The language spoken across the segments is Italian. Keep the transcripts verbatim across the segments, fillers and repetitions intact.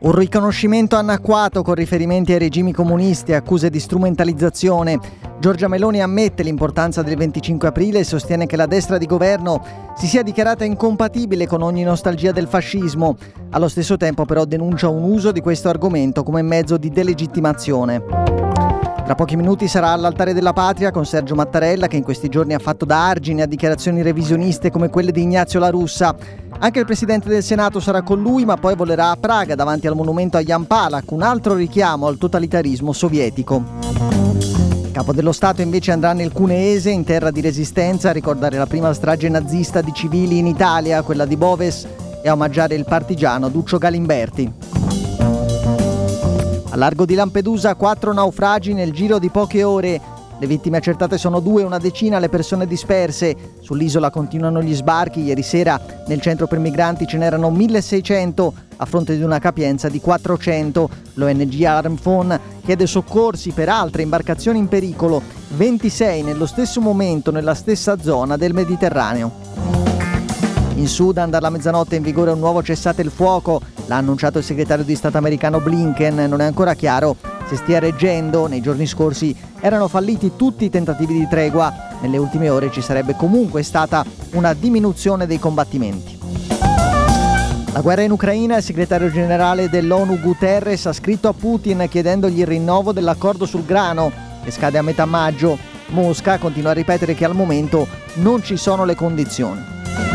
Un riconoscimento anacquato con riferimenti ai regimi comunisti e accuse di strumentalizzazione. Giorgia Meloni ammette l'importanza del venticinque aprile e sostiene che la destra di governo si sia dichiarata incompatibile con ogni nostalgia del fascismo. Allo stesso tempo però denuncia un uso di questo argomento come mezzo di delegittimazione. Tra pochi minuti sarà all'Altare della Patria con Sergio Mattarella, che in questi giorni ha fatto da argine a dichiarazioni revisioniste come quelle di Ignazio La Russa. Anche il Presidente del Senato sarà con lui, ma poi volerà a Praga davanti al monumento a Jan Palach, un altro richiamo al totalitarismo sovietico. Il Capo dello Stato invece andrà nel Cuneese, in terra di resistenza, a ricordare la prima strage nazista di civili in Italia, quella di Boves, e a omaggiare il partigiano Duccio Galimberti. A largo di Lampedusa, quattro naufragi nel giro di poche ore. Le vittime accertate sono due, una decina le persone disperse. Sull'isola continuano gli sbarchi. Ieri sera nel centro per migranti ce n'erano milleseicento a fronte di una capienza di quattrocento. L'O N G Alarm Phone chiede soccorsi per altre imbarcazioni in pericolo, ventisei nello stesso momento nella stessa zona del Mediterraneo. In Sudan dalla mezzanotte è in vigore un nuovo cessate il fuoco, l'ha annunciato il segretario di Stato americano Blinken. Non è ancora chiaro se stia reggendo. Nei giorni scorsi erano falliti tutti i tentativi di tregua. Nelle ultime ore ci sarebbe comunque stata una diminuzione dei combattimenti. La guerra in Ucraina, il segretario generale dell'ONU Guterres ha scritto a Putin chiedendogli il rinnovo dell'accordo sul grano, che scade a metà maggio. Mosca continua a ripetere che al momento non ci sono le condizioni.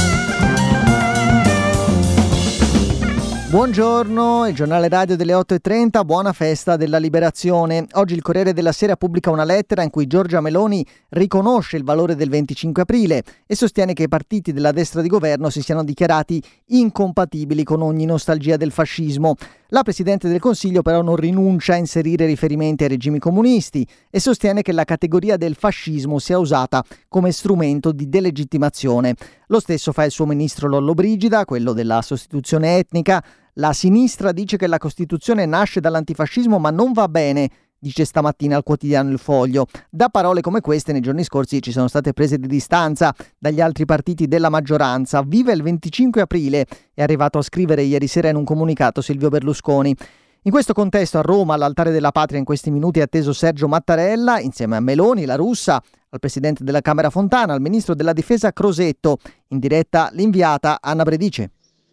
Buongiorno, il giornale radio delle otto e trenta, buona festa della Liberazione. Oggi il Corriere della Sera pubblica una lettera in cui Giorgia Meloni riconosce il valore del venticinque aprile e sostiene che i partiti della destra di governo si siano dichiarati incompatibili con ogni nostalgia del fascismo. La Presidente del Consiglio però non rinuncia a inserire riferimenti ai regimi comunisti e sostiene che la categoria del fascismo sia usata come strumento di delegittimazione. Lo stesso fa il suo ministro Lollobrigida, quello della sostituzione etnica. La sinistra dice che la Costituzione nasce dall'antifascismo ma non va bene, dice stamattina al quotidiano Il Foglio. Da parole come queste nei giorni scorsi ci sono state prese di distanza dagli altri partiti della maggioranza. Viva il venticinque aprile, è arrivato a scrivere ieri sera in un comunicato Silvio Berlusconi. In questo contesto a Roma, all'Altare della Patria, in questi minuti è atteso Sergio Mattarella, insieme a Meloni, La Russa, al Presidente della Camera Fontana, al Ministro della Difesa Crosetto. In diretta l'inviata Anna Bredice.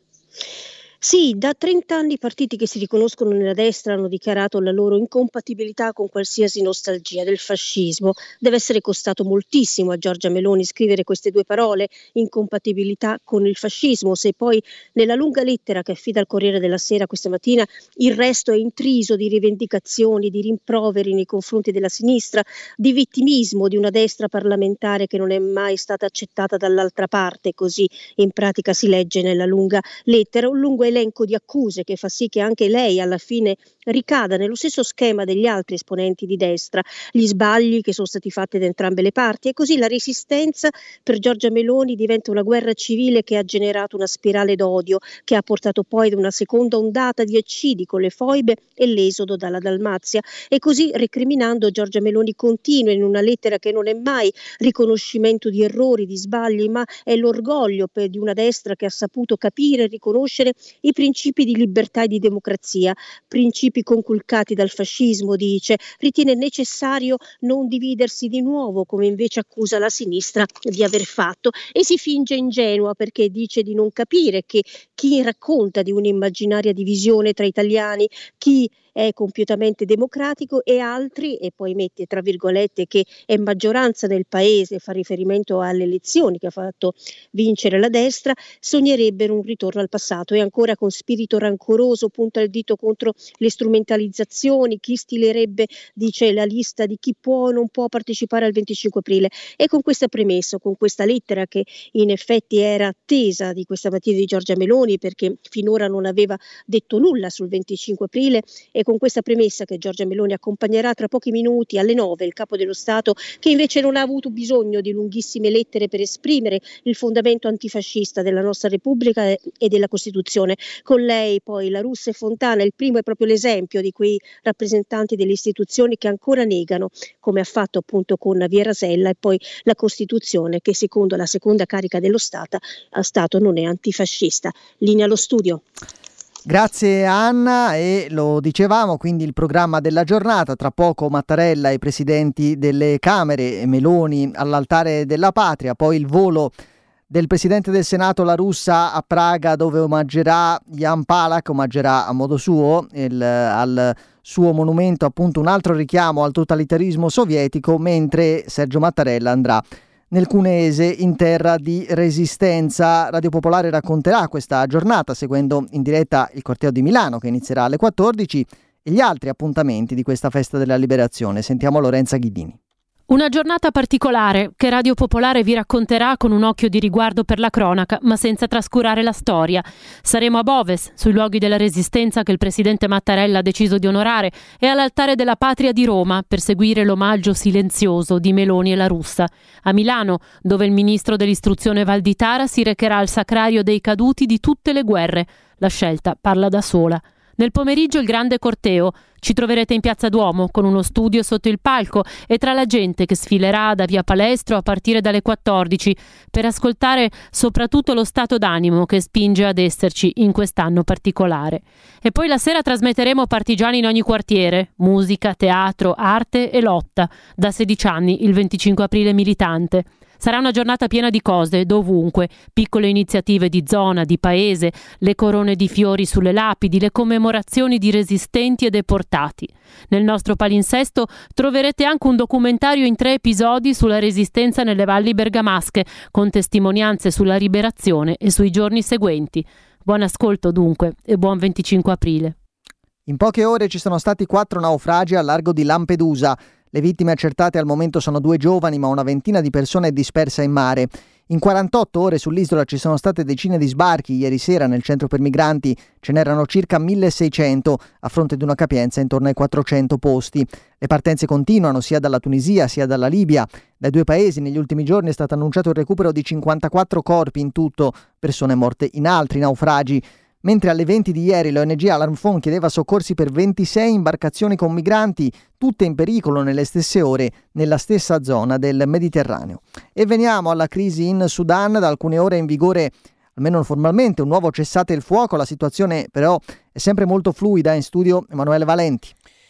Sì, da trenta anni i partiti che si riconoscono nella destra hanno dichiarato la loro incompatibilità con qualsiasi nostalgia del fascismo. Deve essere costato moltissimo a Giorgia Meloni scrivere queste due parole, incompatibilità con il fascismo, se poi nella lunga lettera che affida al Corriere della Sera questa mattina il resto è intriso di rivendicazioni, di rimproveri nei confronti della sinistra, di vittimismo di una destra parlamentare che non è mai stata accettata dall'altra parte, così in pratica si legge nella lunga lettera, un lungo elenco di accuse che fa sì che anche lei alla fine ricada nello stesso schema degli altri esponenti di destra, gli sbagli che sono stati fatti da entrambe le parti, e così la resistenza per Giorgia Meloni diventa una guerra civile che ha generato una spirale d'odio che ha portato poi ad una seconda ondata di eccidi con le foibe e l'esodo dalla Dalmazia, e così recriminando Giorgia Meloni continua in una lettera che non è mai riconoscimento di errori, di sbagli, ma è l'orgoglio per, di una destra che ha saputo capire e riconoscere i principi di libertà e di democrazia, principi conculcati dal fascismo, dice, ritiene necessario non dividersi di nuovo, come invece accusa la sinistra di aver fatto, e si finge ingenua perché dice di non capire che chi racconta di un'immaginaria divisione tra italiani, chi è compiutamente democratico e altri, e poi mette tra virgolette che è maggioranza nel paese, fa riferimento alle elezioni che ha fatto vincere la destra, sognerebbero un ritorno al passato, e ancora con spirito rancoroso punta il dito contro le strumentalizzazioni, chi stilerebbe, dice, la lista di chi può o non può partecipare al venticinque aprile. E con questa premessa, con questa lettera che in effetti era attesa di questa mattina di Giorgia Meloni perché finora non aveva detto nulla sul venticinque aprile, e con questa premessa che Giorgia Meloni accompagnerà tra pochi minuti alle nove il Capo dello Stato, che invece non ha avuto bisogno di lunghissime lettere per esprimere il fondamento antifascista della nostra Repubblica e della Costituzione. Con lei poi La Russa e Fontana, il primo è proprio l'esempio di quei rappresentanti delle istituzioni che ancora negano, come ha fatto appunto con Via Rasella, e poi la Costituzione che secondo la seconda carica dello Stato, Stato non è antifascista. Linea allo studio. Grazie Anna, e lo dicevamo, quindi il programma della giornata, tra poco Mattarella e i presidenti delle Camere, Meloni all'altare della patria, poi il volo del presidente del Senato La Russa a Praga, dove omaggerà Jan Palach, omaggerà a modo suo il, al suo monumento, appunto un altro richiamo al totalitarismo sovietico, mentre Sergio Mattarella andrà nel cuneese in terra di resistenza. Radio Popolare racconterà questa giornata seguendo in diretta il corteo di Milano che inizierà alle quattordici e gli altri appuntamenti di questa festa della liberazione. Sentiamo Lorenza Ghidini. Una giornata particolare che Radio Popolare vi racconterà con un occhio di riguardo per la cronaca, ma senza trascurare la storia. Saremo a Boves, sui luoghi della resistenza che il presidente Mattarella ha deciso di onorare, e all'altare della patria di Roma per seguire l'omaggio silenzioso di Meloni e La Russa. A Milano, dove il ministro dell'istruzione Valditara si recherà al sacrario dei caduti di tutte le guerre. La scelta parla da sola. Nel pomeriggio il grande corteo. Ci troverete in Piazza Duomo con uno studio sotto il palco e tra la gente che sfilerà da via Palestro a partire dalle quattordici per ascoltare soprattutto lo stato d'animo che spinge ad esserci in quest'anno particolare. E poi la sera trasmetteremo partigiani in ogni quartiere, musica, teatro, arte e lotta, da sedici anni il venticinque aprile militante. Sarà una giornata piena di cose, dovunque, piccole iniziative di zona, di paese, le corone di fiori sulle lapidi, le commemorazioni di resistenti e deportati. Nel nostro palinsesto troverete anche un documentario in tre episodi sulla resistenza nelle valli bergamasche, con testimonianze sulla liberazione e sui giorni seguenti. Buon ascolto dunque e buon venticinque aprile. In poche ore ci sono stati quattro naufragi al largo di Lampedusa. Le vittime accertate al momento sono due giovani, ma una ventina di persone è dispersa in mare. In quarantotto ore sull'isola ci sono state decine di sbarchi. Ieri sera nel centro per migranti ce n'erano circa milleseicento, a fronte di una capienza intorno ai quattrocento posti. Le partenze continuano sia dalla Tunisia sia dalla Libia. Dai due paesi negli ultimi giorni è stato annunciato il recupero di cinquantaquattro corpi in tutto, persone morte in altri naufragi. Mentre alle venti di ieri l'O N G Alarm Phone chiedeva soccorsi per ventisei imbarcazioni con migranti, tutte in pericolo nelle stesse ore, nella stessa zona del Mediterraneo. E veniamo alla crisi in Sudan. Da alcune ore è in vigore, almeno formalmente, un nuovo cessate il fuoco. La situazione però è sempre molto fluida. In studio Emanuele Valenti.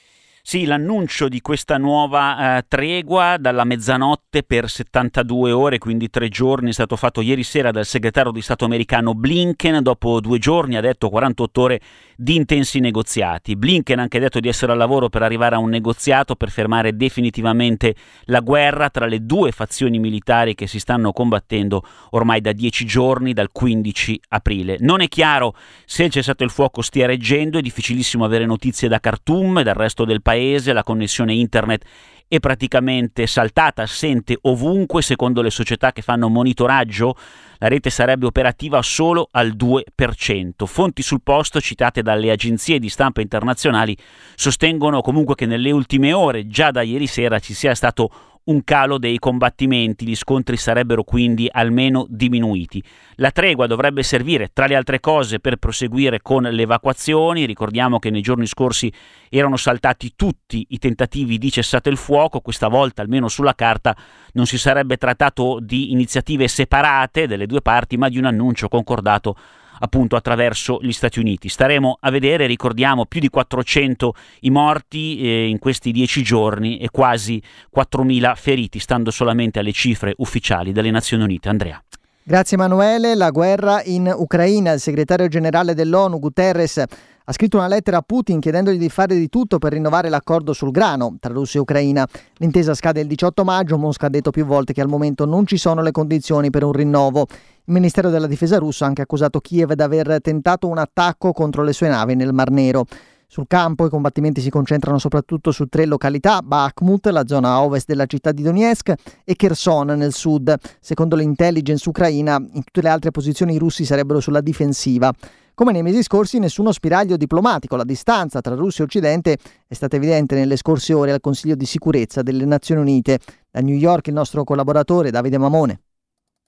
Sì, l'annuncio di questa nuova eh, tregua dalla mezzanotte per settantadue ore, quindi tre giorni, è stato fatto ieri sera dal segretario di Stato americano Blinken. Dopo due giorni, ha detto, quarantotto ore di intensi negoziati. Blinken ha anche detto di essere al lavoro per arrivare a un negoziato per fermare definitivamente la guerra tra le due fazioni militari che si stanno combattendo ormai da dieci giorni, dal quindici aprile. Non è chiaro se il cessate il fuoco stia reggendo, è difficilissimo avere notizie da Khartoum e dal resto del paese. La connessione internet è praticamente saltata, assente ovunque. Secondo le società che fanno monitoraggio, la rete sarebbe operativa solo al due per cento. Fonti sul posto citate dalle agenzie di stampa internazionali sostengono comunque che nelle ultime ore, già da ieri sera, ci sia stato un calo dei combattimenti. Gli scontri sarebbero quindi almeno diminuiti. La tregua dovrebbe servire, tra le altre cose, per proseguire con le evacuazioni. Ricordiamo che nei giorni scorsi erano saltati tutti i tentativi di cessate il fuoco. Questa volta, almeno sulla carta, non si sarebbe trattato di iniziative separate delle due parti, ma di un annuncio concordato appunto attraverso gli Stati Uniti. Staremo a vedere. Ricordiamo più di quattrocento i morti eh, in questi dieci giorni e quasi quattromila feriti, stando solamente alle cifre ufficiali delle Nazioni Unite. Andrea. Grazie Emanuele. La guerra in Ucraina. Il segretario generale dell'ONU Guterres ha scritto una lettera a Putin chiedendogli di fare di tutto per rinnovare l'accordo sul grano tra Russia e Ucraina. L'intesa scade il diciotto maggio. Mosca ha detto più volte che al momento non ci sono le condizioni per un rinnovo. Il Ministero della Difesa russo ha anche accusato Kiev di aver tentato un attacco contro le sue navi nel Mar Nero. Sul campo i combattimenti si concentrano soprattutto su tre località: Bakhmut, la zona a ovest della città di Donetsk, e Kherson nel sud. Secondo l'intelligence ucraina, in tutte le altre posizioni i russi sarebbero sulla difensiva. Come nei mesi scorsi, nessuno spiraglio diplomatico. La distanza tra Russia e Occidente è stata evidente nelle scorse ore al Consiglio di sicurezza delle Nazioni Unite. Da New York il nostro collaboratore Davide Mamone.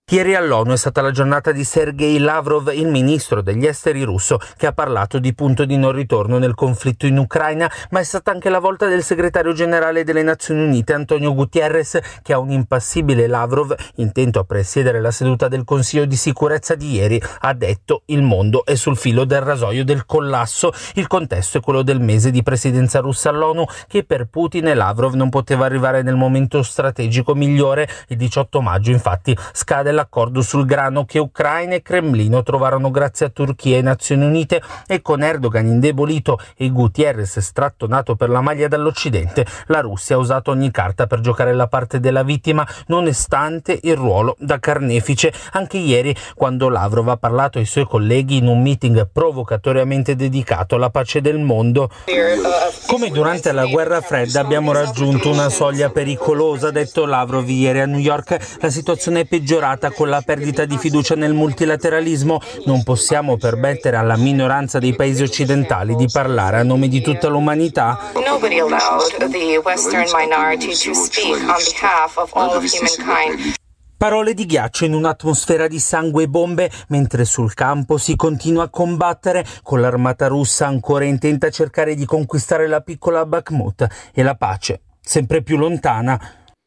Ieri all'ONU è stata la giornata di Sergei Lavrov, il ministro degli esteri russo, che ha parlato di punto di non ritorno nel conflitto in Ucraina, ma è stata anche la volta del segretario generale delle Nazioni Unite, Antonio Guterres, che a un impassibile Lavrov, intento a presiedere la seduta del Consiglio di sicurezza di ieri, ha detto: il mondo è sul filo del rasoio del collasso. Il contesto è quello del mese di presidenza russa all'ONU, che per Putin e Lavrov non poteva arrivare nel momento strategico migliore. Il diciotto maggio, infatti, scade l'accordo sul grano che Ucraina e Cremlino trovarono grazie a Turchia e Nazioni Unite, e con Erdogan indebolito e Guterres strattonato per la maglia dall'Occidente, la Russia ha usato ogni carta per giocare la parte della vittima, nonostante il ruolo da carnefice. Anche ieri, quando Lavrov ha parlato ai suoi colleghi in un meeting provocatoriamente dedicato alla pace del mondo. Come durante la guerra fredda abbiamo raggiunto una soglia pericolosa, ha detto Lavrov ieri a New York. La situazione è peggiorata con la perdita di fiducia nel multilateralismo. Non possiamo permettere alla minoranza dei paesi occidentali di parlare a nome di tutta l'umanità. Nobody allowed the Western minority to speak on behalf of all of humankind. Parole di ghiaccio in un'atmosfera di sangue e bombe, mentre sul campo si continua a combattere, con l'armata russa ancora intenta a cercare di conquistare la piccola Bakhmut e la pace sempre più lontana.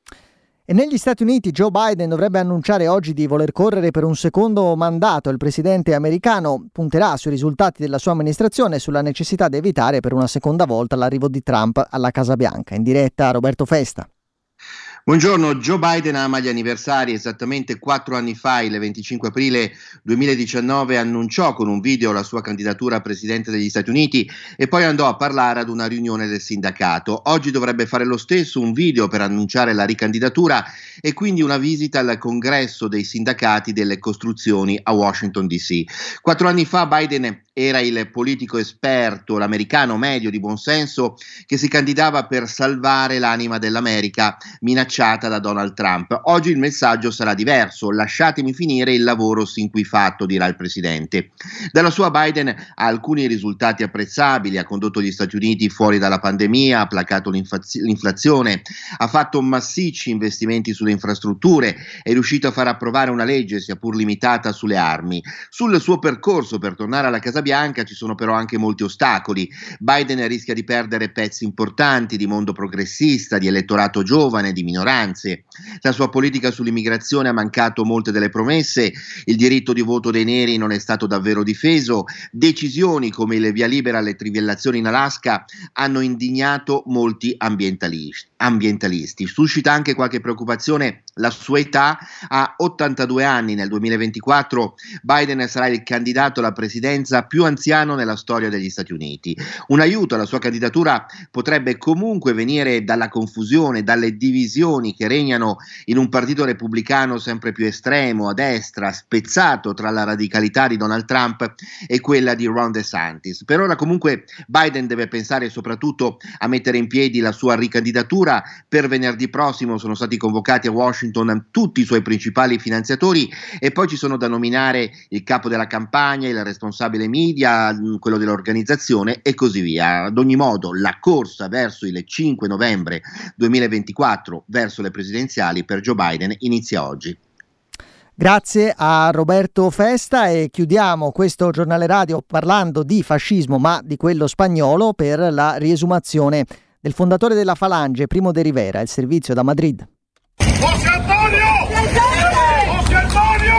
E negli Stati Uniti Joe Biden dovrebbe annunciare oggi di voler correre per un secondo mandato. Il presidente americano punterà sui risultati della sua amministrazione e sulla necessità di evitare per una seconda volta l'arrivo di Trump alla Casa Bianca. In diretta Roberto Festa. Buongiorno, Joe Biden ama gli anniversari. Esattamente quattro anni fa, il venticinque aprile duemiladiciannove, annunciò con un video la sua candidatura a presidente degli Stati Uniti e poi andò a parlare ad una riunione del sindacato. Oggi dovrebbe fare lo stesso, un video per annunciare la ricandidatura e quindi una visita al congresso dei sindacati delle costruzioni a Washington D C. Quattro anni fa Biden era il politico esperto, l'americano medio di buonsenso che si candidava per salvare l'anima dell'America minacciata da Donald Trump. Oggi il messaggio sarà diverso: lasciatemi finire il lavoro sin qui fatto, dirà il presidente. Dalla sua Biden ha alcuni risultati apprezzabili: ha condotto gli Stati Uniti fuori dalla pandemia, ha placato l'inflaz- l'inflazione, ha fatto massicci investimenti sulle infrastrutture, è riuscito a far approvare una legge, sia pur limitata, sulle armi. Sul suo percorso per tornare alla Casa Bianca ci sono però anche molti ostacoli. Biden rischia di perdere pezzi importanti di mondo progressista, di elettorato giovane, di minoranze. La sua politica sull'immigrazione ha mancato molte delle promesse, il diritto di voto dei neri non è stato davvero difeso, decisioni come il via libera alle trivellazioni in Alaska hanno indignato molti ambientalisti. ambientalisti. Suscita anche qualche preoccupazione la sua età. A ottantadue anni nel duemilaventiquattro Biden sarà il candidato alla presidenza più anziano nella storia degli Stati Uniti. Un aiuto alla sua candidatura potrebbe comunque venire dalla confusione, dalle divisioni che regnano in un partito repubblicano sempre più estremo, a destra, spezzato tra la radicalità di Donald Trump e quella di Ron DeSantis. Per ora comunque Biden deve pensare soprattutto a mettere in piedi la sua ricandidatura. Per venerdì prossimo sono stati convocati a Washington tutti i suoi principali finanziatori e poi ci sono da nominare il capo della campagna, il responsabile media, quello dell'organizzazione e così via. Ad ogni modo la corsa verso il cinque novembre duemilaventiquattro, verso le presidenziali, per Joe Biden inizia oggi. Grazie a Roberto Festa e chiudiamo questo giornale radio parlando di fascismo, ma di quello spagnolo, per la riesumazione del fondatore della Falange, Primo de Rivera. Il servizio da Madrid. José Antonio! José Antonio!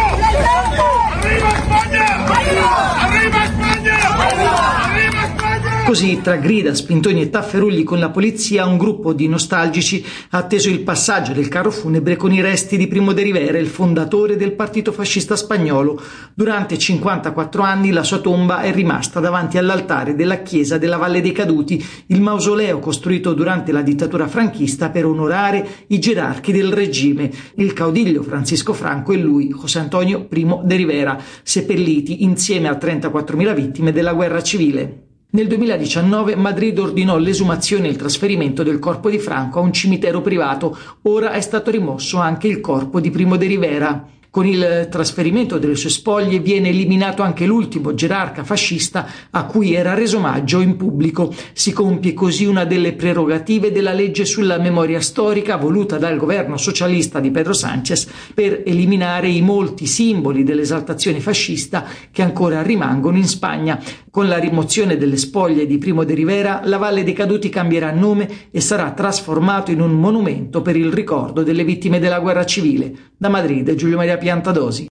Arriva Spagna! Arriva Spagna! Arriva Spagna! Così, tra grida, spintoni e tafferugli con la polizia, un gruppo di nostalgici ha atteso il passaggio del carro funebre con i resti di Primo de Rivera, il fondatore del partito fascista spagnolo. Durante cinquantaquattro anni la sua tomba è rimasta davanti all'altare della chiesa della Valle dei Caduti, il mausoleo costruito durante la dittatura franchista per onorare i gerarchi del regime, il caudiglio Francisco Franco e lui, José Antonio Primo de Rivera, seppelliti insieme a trentaquattromila vittime della guerra civile. Nel duemiladiciannove Madrid ordinò l'esumazione e il trasferimento del corpo di Franco a un cimitero privato. Ora è stato rimosso anche il corpo di Primo de Rivera. Con il trasferimento delle sue spoglie viene eliminato anche l'ultimo gerarca fascista a cui era reso omaggio in pubblico. Si compie così una delle prerogative della legge sulla memoria storica voluta dal governo socialista di Pedro Sánchez per eliminare i molti simboli dell'esaltazione fascista che ancora rimangono in Spagna. Con la rimozione delle spoglie di Primo de Rivera, la Valle dei Caduti cambierà nome e sarà trasformato in un monumento per il ricordo delle vittime della guerra civile. Da Madrid, Giulio Maria Piantadosi.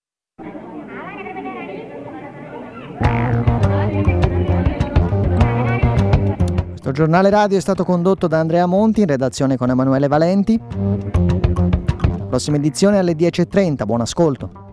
Questo giornale radio è stato condotto da Andrea Monti, in redazione con Emanuele Valenti. Prossima edizione alle dieci e trenta, buon ascolto.